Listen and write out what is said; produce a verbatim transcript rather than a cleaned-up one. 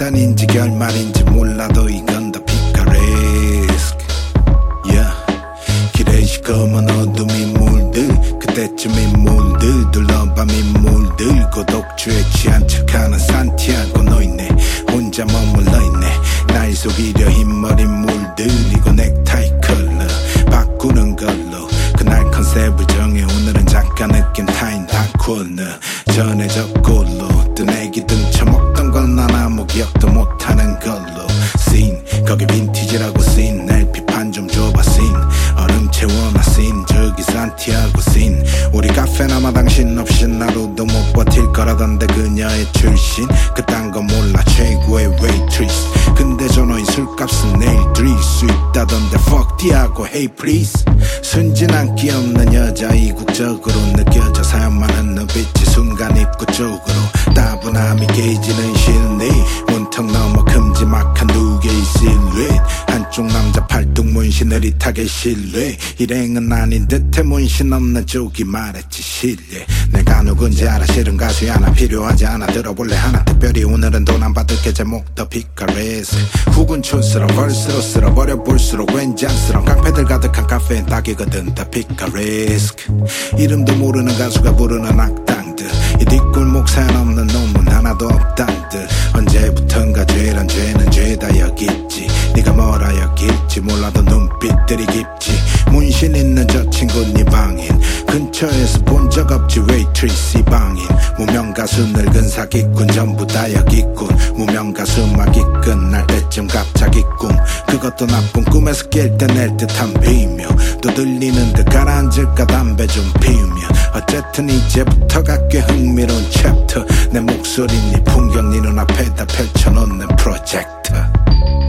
초반인지 결말인지 몰라도 이건 다 피카레스크. yeah. 길에 시커먼 어둠이 물들 그때쯤이 물들 둘러봐 민물들 고독주에 취한 척하는 산티아고 너있네 혼자 머물러 있네 날 속이려 흰머린 물들이고 넥타이 컬러 바꾸는 걸로 그날 컨셉을 정해 오늘은 잠깐 느낀 타인 다코너 전해져 꼴로 뜬 애기 등쳐먹던 건 난 아무 기억도 못하는 걸로 씬 거기 빈티지라고 씬 엘피판 좀 줘봐 씬 얼음 채워놔 씬 저기 산티아고 씬 우리 카페나마 당신 없이 하루도 못 버틸 거라던데 그녀의 출신 그딴 거 몰라 최고의 웨이트리스 근데 저 너희 술값은 내일 드릴 수 있다던데 fuck 디하고 hey please 순진한 끼없는 여자 이국적으로 느껴져 사연 많은 눈빛이 순간 입구 쪽으로 따분함이 깨지는 실내 문턱 넘어 큼지막한 두 개의 실루엣 한쪽 남자 팔뚝 문신 흐릿하게 실루엣 일행은 아닌 듯해 문신 없는 쪽이 말했지 실례 내가 누군지 알아 실은 가수 하나 필요하지 않아 들어볼래 하나 특별히 오늘은 돈 안 받을게 제목 더 피카레스 훅은 촌스러워 벌스로 쓸어버려 볼수록 왠지 안쓰러운 깡패들 가득한 카페인 딱이거든 더 피카레스 이름도 모르는 가수가 부르는 악당들 이 뒷골목 사연 없는 논문 하나도 없단 듯 언제부턴가 죄란 죄는 죄다 여기 있지 네가 뭐라 여길지 몰라도 눈빛들이 깊지 문신 있는 저 친구 네 방인 근처에서 본 적 없지 웨이트리스 방인 무명 가수 늙은 사기꾼 전부 다 여기꾼 무명 가수 막이 끝날 때쯤 갑자기 꿈 그것도 나쁜 꿈에서 깰 때 낼 듯한 비명 또 들리는 듯 가라앉을까 담배 좀 피우면 어쨌든 이제부터가 꽤 흥미로운 챕터 내 목소리 네 풍경 네 눈앞에다 펼쳐놓는 프로젝트